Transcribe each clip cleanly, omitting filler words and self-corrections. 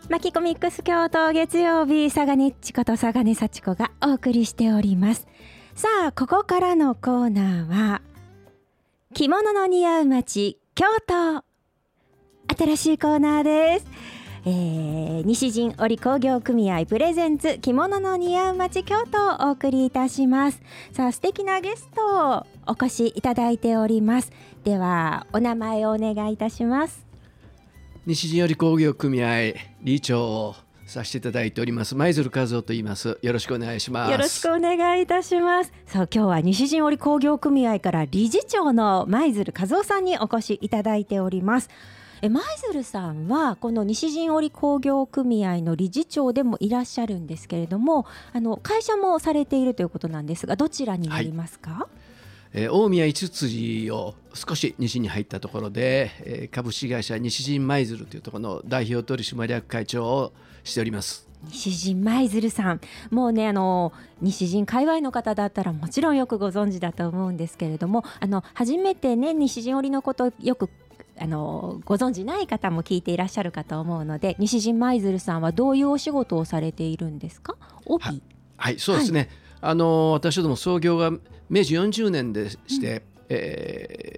マキコミックス京都月曜日、佐賀ねっちこと佐賀根幸子がお送りしております。さあ、ここからのコーナーは着物の似合う街京都、新しいコーナーです。西陣織工業組合プレゼンツ着物の似合う街京都をお送りいたします。さあ、素敵なゲストをお越しいただいております。ではお名前をお願いいたします。 西陣織工業組合理事長をさせていただいております舞鶴和夫と言います。よろしくお願いします。 よろしくお願いいたします。さあ、今日は西陣織工業組合から理事長の舞鶴和夫さんにお越しいただいております。舞鶴さんはこの西陣織工業組合の理事長でもいらっしゃるんですけれども、会社もされているということなんですが、どちらになりますか？ 大宮五辻を少し西に入ったところで、株式会社西陣舞鶴というところの代表取締役会長をしております。 西陣舞鶴さん、もうね、西陣界隈の方だったらもちろんよくご存知だと思うんですけれども、初めてね、西陣織のことよくご存知ない方も聞いていらっしゃるかと思うので、西陣舞鶴さんはどういうお仕事をされているんですか？帯。 はい、そうですね、私ども創業が明治40年でして、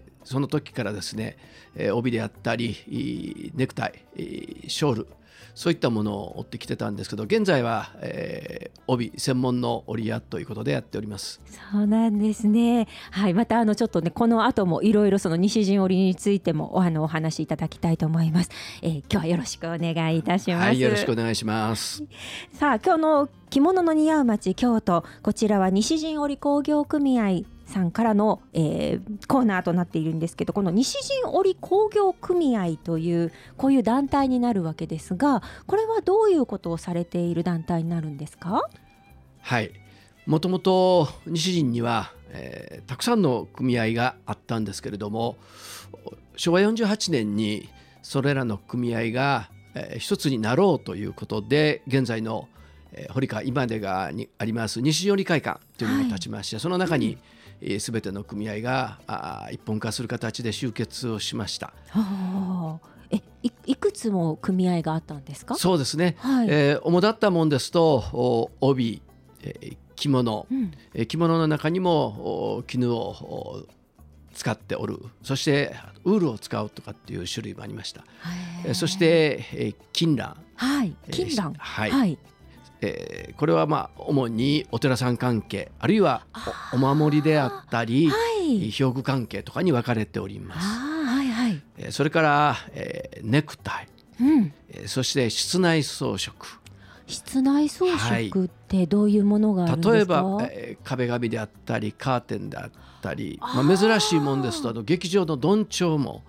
その時からですね、帯であったりネクタイ、ショール、そういったものを追ってきてたんですけど、現在は、帯専門の織屋ということでやっております。 そうなんですね。はい、またちょっとね、この後もいろいろその西陣織についてもお話しいただきたいと思います。今日はよろしくお願いいたします。 はい、よろしくお願いします。 さあ、今日の着物の似合う街京都、こちらは西陣織工業組合さんからの、コーナーとなっているんですけど、この西陣織工業組合というこういう団体になるわけですが、これはどういうことをされている団体になるんですか？ はい、もともと西陣には、たくさんの組合があったんですけれども、昭和48年にそれらの組合が、一つになろうということで、現在の、堀川今出川にあります西陣織会館というのが立ちまして、その中に、全ての組合が一本化する形で集結をしました。 いくつも組合があったんですか？ そうですね、 はい、 主だったもんですと帯、着物、着物の中にも絹を使っておる、そしてウールを使うとかっていう種類もありました。そして、金蘭、 金蘭、 これは主にお寺さん関係、あるいは お守りであったり、表具関係とかに分かれております。それから、ネクタイ、そして室内装飾。 室内装飾ってどういうものがあるんですか？ 例えば、壁紙であったりカーテンであったり、珍しいもんですと劇場のどんちょうも、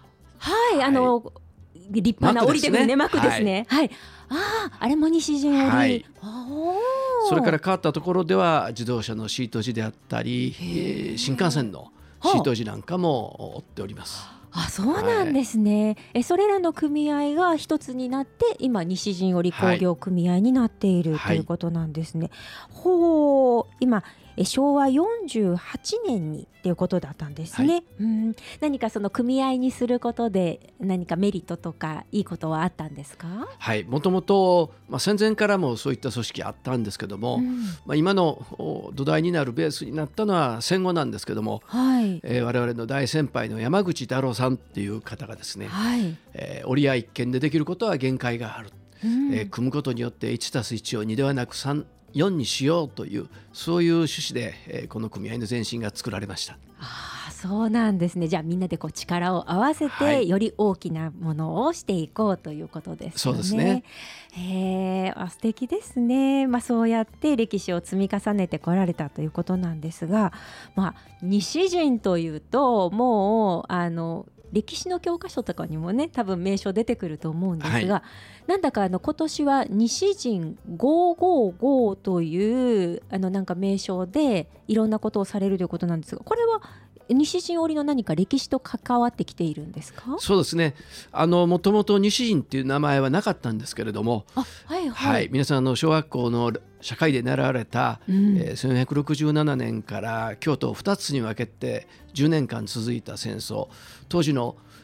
立派な織り手組ね、幕ですね。あれも西陣織。 それから変わったところでは自動車のシート地であったり、新幹線のシート地なんかも織っております。 そうなんですね。それらの組合が一つになって今西陣織工業組合になっている、ということなんですね。今昭和48年にっていうことだったんですね。何かその組合にすることで何かメリットとかいいことはあったんですか？ はい、もともと戦前からもそういった組織あったんですけども、今の土台になるベースになったのは戦後なんですけども、我々の大先輩の山口太郎さんっていう方がですね、織屋一軒でできることは限界がある、組むことによって 1+1 を2ではなく4にしようという、そういう趣旨で、この組合の前身が作られました。 そうなんですね。じゃあみんなで力を合わせて、より大きなものをしていこうということですね。 そうですね。 素敵ですね。そうやって歴史を積み重ねてこられたということなんですが、西陣というともう歴史の教科書とかにもね、多分名称出てくると思うんですが、なんだか今年は西陣555というなんか名称でいろんなことをされるということなんですが、これは西陣織の何か歴史と関わってきているんですか？ そうですね、もともと西陣っていう名前はなかったんですけれども、皆さん小学校の社会で習われた、1467年から京都を2つに分けて10年間続いた戦争、当時の、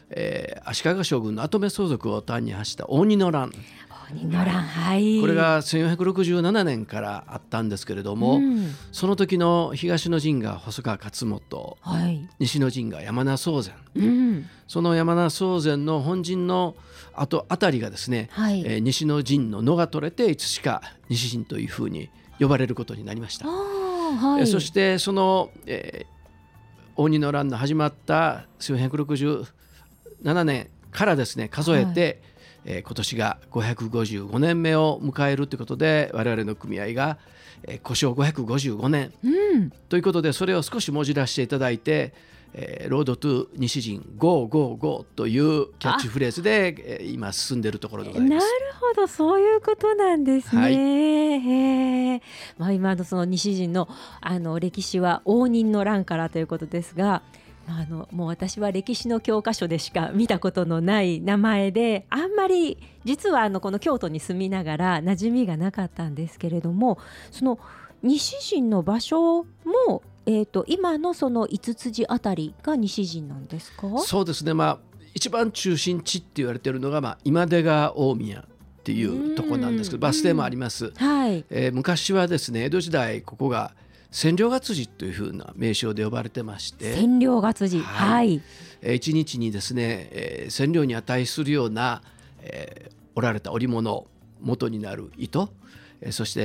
足利将軍の跡目相続を端に発した応仁の乱、 はい、 これが1467年からあったんですけれども、その時の東の陣が細川勝元、西の陣が山名宗全、その山名宗全の本陣の後あたりがですね、西の陣の野が取れていつしか西陣というふうに呼ばれることになりました。そしてその、応仁の乱の始まった1467年からですね数えて、今年が555年目を迎えるということで、我々の組合が古称555年、ということで、それを少し文字出していただいて、ロードトゥ西陣555というキャッチフレーズで、今進んでいるところでございます。 なるほど、そういうことなんですね。今のその西陣の、歴史は応仁の乱からということですが、もう私は歴史の教科書でしか見たことのない名前で、あんまり実はこの京都に住みながら馴染みがなかったんですけれども、その西陣の場所も、今のその五辻あたりが西陣なんですか？ そうですね、一番中心地って言われているのが、今出川大宮っていうところなんですけど、バス停もあります。昔はですね、江戸時代ここが千両ヶ辻というふうな名称で呼ばれてまして、 千両ヶ辻、 一日にですね、千両に値するような、織られた織物、元になる糸、そして、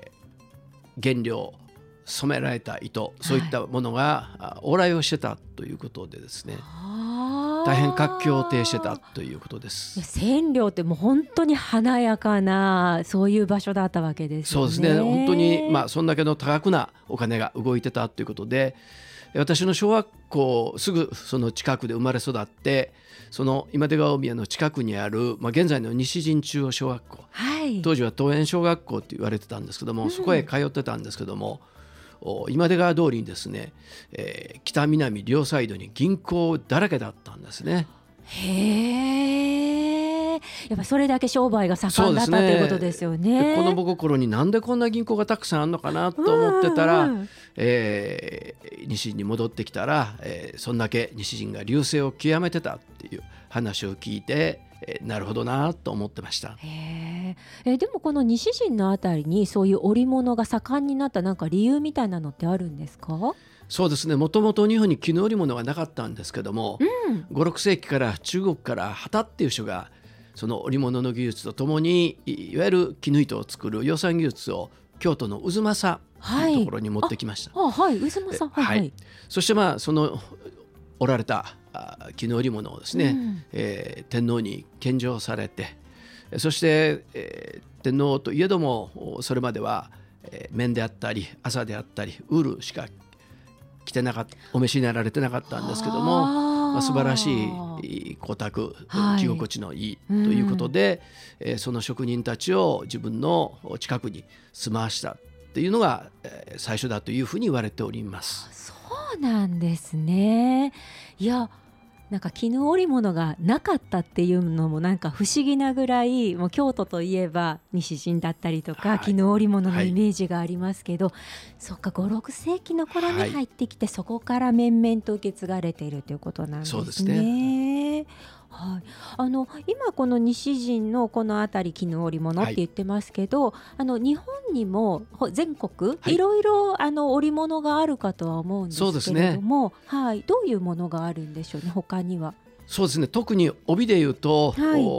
原料染められた糸、そういったものが往来をしてたということでですね、大変活況を呈してたということです。 千両ってもう本当に華やかなそういう場所だったわけですよね。 そうですね、本当にそんだけの多額なお金が動いてたということで、私の小学校すぐその近くで生まれ育って、その今出川大宮の近くにある、現在の西陣中央小学校、当時は東園小学校って言われてたんですけども、そこへ通ってたんですけども、今出川通りにですね、北南両サイドに銀行だらけだったんですね。 やっぱそれだけ商売が盛んだったということですよね。 子供心になんでこんな銀行がたくさんあるのかなと思ってたら、西陣に戻ってきたら、そんだけ西陣が隆盛を極めてたっていう話を聞いて、なるほどなと思ってました。 でもこの西陣のあたりにそういう織物が盛んになったなんか理由みたいなのってあるんですか？ そうですね、もともと日本に絹織物がなかったんですけども、5、6世紀から中国から旗っていう人がその織物の技術とともにいわゆる絹糸を作る養蚕技術を京都の渦政というところに持ってきました。 渦政、 そしてその織られた絹織物をですね、天皇に献上されて、そして、天皇といえどもそれまでは、綿であったり麻であったりウールしか着てなかった、お召しになられてなかったんですけども、素晴らしい光沢、着心地のいいということで、その職人たちを自分の近くに住まわしたっていうのが、最初だというふうに言われております。 そうなんですね。いや、なんか絹織物がなかったっていうのもなんか不思議なぐらい、もう京都といえば西陣だったりとか、絹織物のイメージがありますけど、そっか、5、6世紀の頃に入ってきて、そこから面々と受け継がれているということなんですね。そうですね。今この西陣のこの辺り絹織物って言ってますけど、日本にも全国いろいろ織物があるかとは思うんですけれども、どういうものがあるんでしょうね、他には。 そうですね、特に帯でいうと、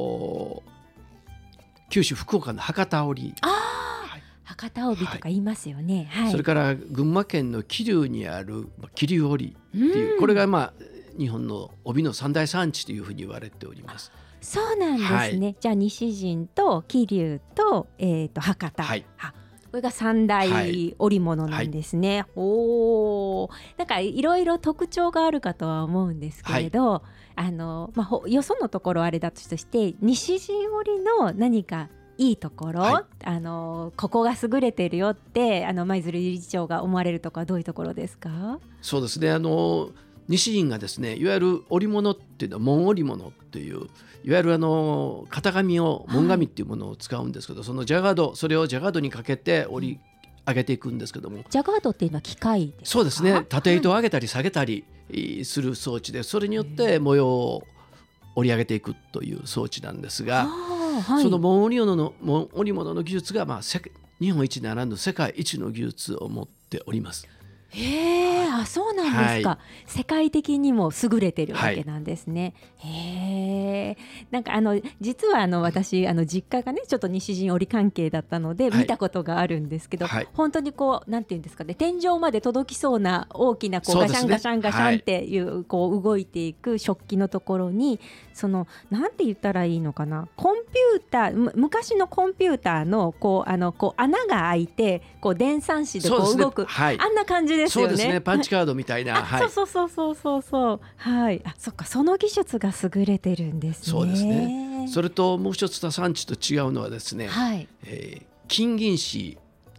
九州福岡の博多織、 博多帯とか言いますよね。 それから群馬県の桐生にある桐生織っていう、これが日本の帯の三大産地というふうに言われております。 そうなんですね。じゃあ西陣と桐生と、博多、これが三大織物なんですね。なんかいろいろ特徴があるかとは思うんですけれど、よそのところあれだとして西陣織の何かいいところ、ここが優れているよって舞鶴理事長が思われるところはどういうところですか？ そうですね、西陣がですね、いわゆる織物っていうのは紋織物っていう、いわゆる型紙を紋紙っていうものを使うんですけど、そのジャガード、それをジャガードにかけて織り上げていくんですけども、 ジャガードっていうのは機械ですか？ そうですね、縦糸を上げたり下げたり、 する装置で、それによって模様を織り上げていくという装置なんですが、その紋織物の技術が、日本一ならぬ世界一の技術を持っております。 へー、そうなんですか、世界的にも優れてるわけなんですね。へー、なんか実は私実家がねちょっと西陣織関係だったので見たことがあるんですけど、本当にこうなんていうんですかね、天井まで届きそうな大きなこうガシャンガシャンガシャンっていうこう動いていく食器のところに、そのなんて言ったらいいのかな、コンピューター、昔のコンピューターのこう穴が開いてこう電算子でこう動く、あんな感じですよね。 そうですね、パンチカードみたいな。 そう、はい、そっか、その技術が優れてるんですね。 そうですね。それともう一つ田産地と違うのはですね、金銀糸、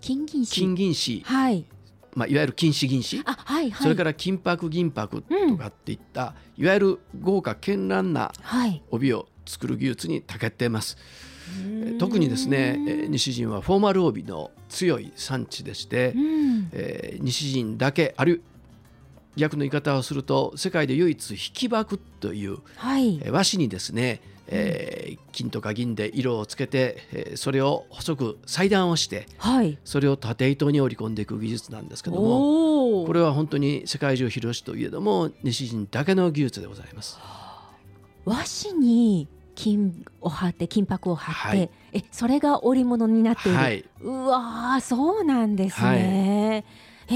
いわゆる金糸銀糸、それから金箔銀箔とかっていった、いわゆる豪華絢爛な帯を作る技術に長けています。特にですね、西陣はフォーマル帯の強い産地でして、西陣だけ、ある逆の言い方をすると世界で唯一引箔という、和紙にですね、金とか銀で色をつけて、それを細く裁断をして、それを縦糸に織り込んでいく技術なんですけども、これは本当に世界中広しといえども西陣だけの技術でございます。 和紙に金箔を貼って、それが織物になっている、うわー、そうなんですね。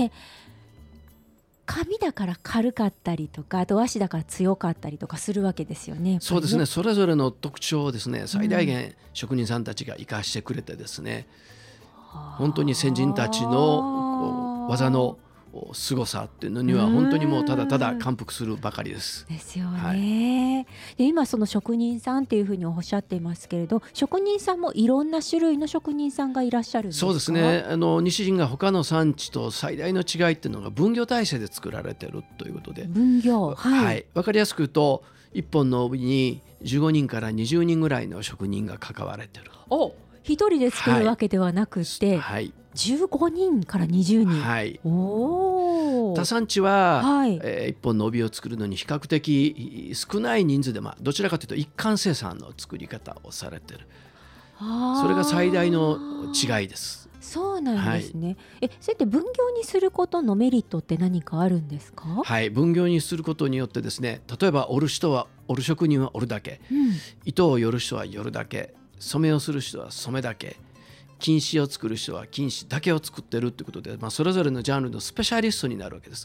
紙だから軽かったりとか、あと和紙だから強かったりとかするわけですよね。 そうですね、それぞれの特徴をですね最大限職人さんたちが生かしてくれてですね、本当に先人たちの技の凄さっていうのには本当にもうただただ感服するばかりです。 ですよね。で今その職人さんっていうふうにおっしゃっていますけれど、職人さんもいろんな種類の職人さんがいらっしゃるんですか？ そうですね、西陣が他の産地と最大の違いっていうのが分業体制で作られてるということで、 分業、 分かりやすく言うと1本の帯に15人から20人ぐらいの職人が関われてる。 一人で作るわけではなくて、15人から20人、 田産地は、1本の帯を作るのに比較的少ない人数で、どちらかというと一貫生産の作り方をされてる。それが最大の違いです。 そうなんですね。そうやって分業にすることのメリットって何かあるんですか？ 分業にすることによってですね、例えば織る職人は織るだけ、糸をよる人はよるだけ、染めをする人は染めだけ、金糸を作る人は金糸だけを作ってるということで、それぞれのジャンルのスペシャリストになるわけです。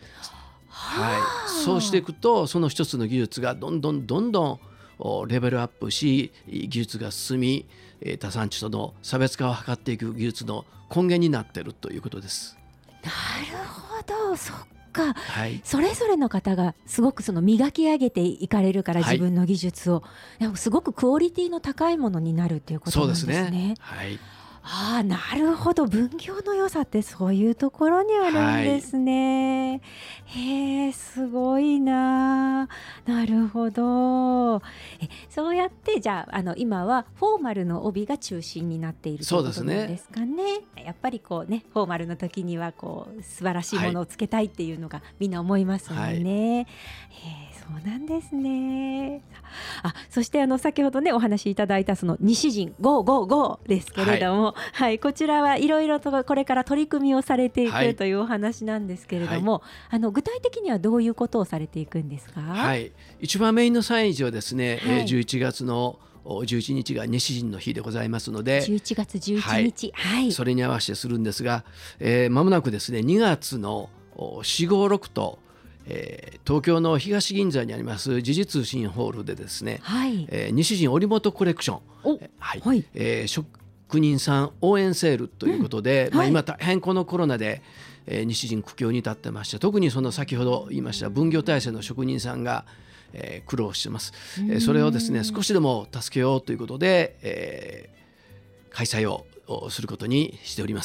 そうしていくとその一つの技術がどんどんレベルアップし、技術が進み、他産地との差別化を図っていく技術の根源になっているということです。 なるほど、そっか、それぞれの方がすごくその磨き上げていかれるから、自分の技術をすごくクオリティの高いものになるということなんですね。 そうですね。 なるほど、分業の良さってそういうところにあるんですね。すごいなるほど。そうやってじゃあ、今はフォーマルの帯が中心になっているということなんですかね。やっぱりこうね、フォーマルの時にはこう素晴らしいものをつけたいっていうのがみんな思いますもんね。そうなんですね。そして先ほどねお話しいただいたその西陣555ですけれども、こちらはいろいろとこれから取り組みをされていくというお話なんですけれども、具体的にはどういうことをされていくんですか？ 一番メインの催事はですね、11月の11日が西陣の日でございますので、 11月11日、 それに合わせてするんですが、間もなくですね2月の4、5、6と東京の東銀座にあります時事通信ホールでですね、西陣織本コレクション、職人さん応援セールということで、今大変このコロナで、西陣苦境に立ってまして、特にその先ほど言いました分業体制の職人さんが、苦労してます。それをですね少しでも助けようということで、開催をすることにしております。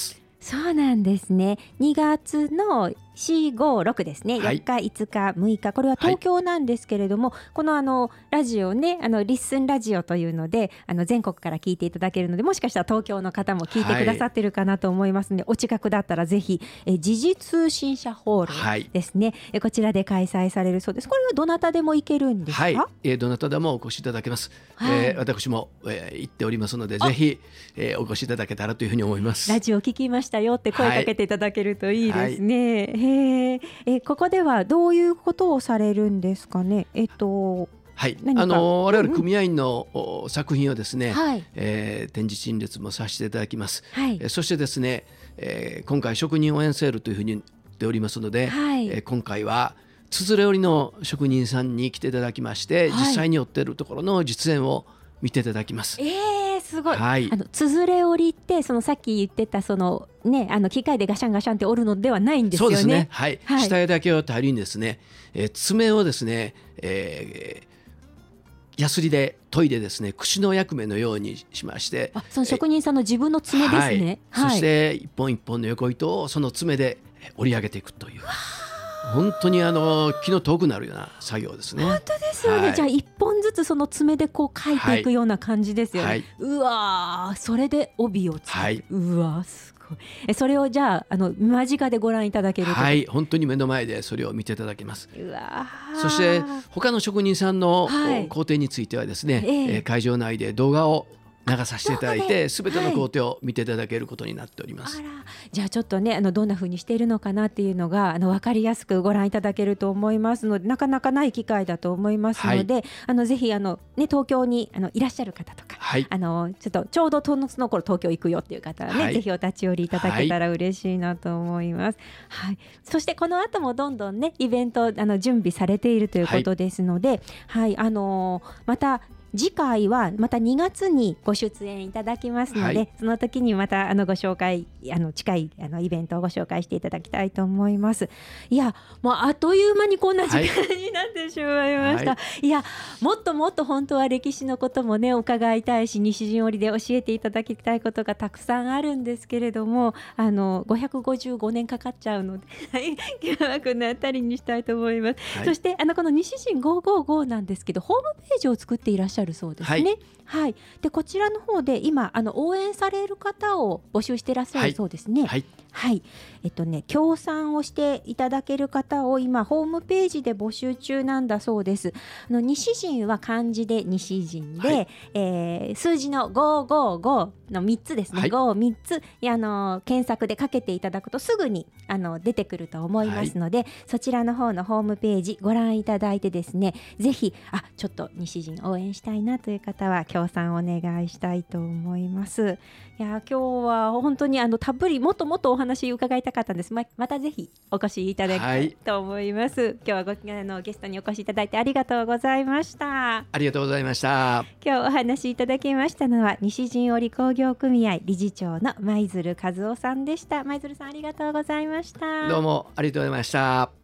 そうなんですね。2月の4、5、6ですね、4日、5日、6日、これは東京なんですけれども、このラジオね、リッスンラジオというので全国から聞いていただけるので、もしかしたら東京の方も聞いてくださってるかなと思いますので、お近くだったらぜひ時事通信社ホールですね、こちらで開催されるそうです。これはどなたでも行けるんですか？ どなたでもお越しいただけます。私も、行っておりますので、ぜひ、お越しいただけたらというふうに思います。 ラジオ聞きましたよって声かけていただけるといいですね。ここではどういうことをされるんですかね。我 々組合員の作品をですね、展示陳列もさせていただきます。そしてですね、今回職人応援セールというふうに言っておりますので、今回はつづれ織りの職人さんに来ていただきまして、実際に織っているところの実演を見ていただきます。 すごい。つづれ織りってさっき言ってた機械でガシャンガシャンって織るのではないんですよね。 そうですね。下絵だけを頼りにですね、爪をですね、ヤスリで研いでですね、櫛の役目のようにしまして、 その職人さんの自分の爪ですね。 そして一本一本の横糸をその爪で織り上げていくという、本当に気の遠くなるような作業ですね。 本当ですよね。じゃあ一本ずつその爪でこう描いていくような感じですよね。うわー、それで帯を作る。うわー、すごい。それをじゃあ間近でご覧いただけると。 本当に目の前でそれを見ていただけます。 うわー。 そして他の職人さんの工程についてはですね、会場内で動画を流させていただいて、すべての工程を見ていただけることになっております。 じゃあちょっとね、どんな風にしているのかなっていうのが分かりやすくご覧いただけると思いますので、なかなかない機会だと思いますので、ぜひ東京にいらっしゃる方とか、ちょうどその頃東京行くよっていう方はね、ぜひお立ち寄りいただけたら嬉しいなと思います。そしてこの後もどんどんねイベント準備されているということですので、また次回はまた2月にご出演いただきますので、その時にまたご紹介近いイベントをご紹介していただきたいと思います。いや、もうあっという間にこんな時間になってしまいました。いや、もっともっと本当は歴史のこともね伺いたいし、西陣織で教えていただきたいことがたくさんあるんですけれども、555年かかっちゃうので今日はこの辺りにしたいと思います。そしてこの西陣555なんですけど、ホームページを作っていらっしゃるそうですね。でこちらの方で今応援される方を募集していらっしゃるそうですね。協賛をしていただける方を今ホームページで募集中なんだそうです。西陣は漢字で西陣で、数字の555の3つですね。5、3つ検索でかけていただくとすぐに出てくると思いますので、そちらの方のホームページご覧いただいてですね、ぜひちょっと西陣応援したいなという方は協賛お願いしたいと思います。いや、今日は本当にたっぷりもっともっとお話伺いたかったんです。またぜひお越しいただきたいと思います。今日はゲストにお越しいただいてありがとうございました。 ありがとうございました。 今日お話いただきましたのは西陣織工業組合理事長の舞鶴和夫さんでした。舞鶴さん、ありがとうございました。 どうもありがとうございました。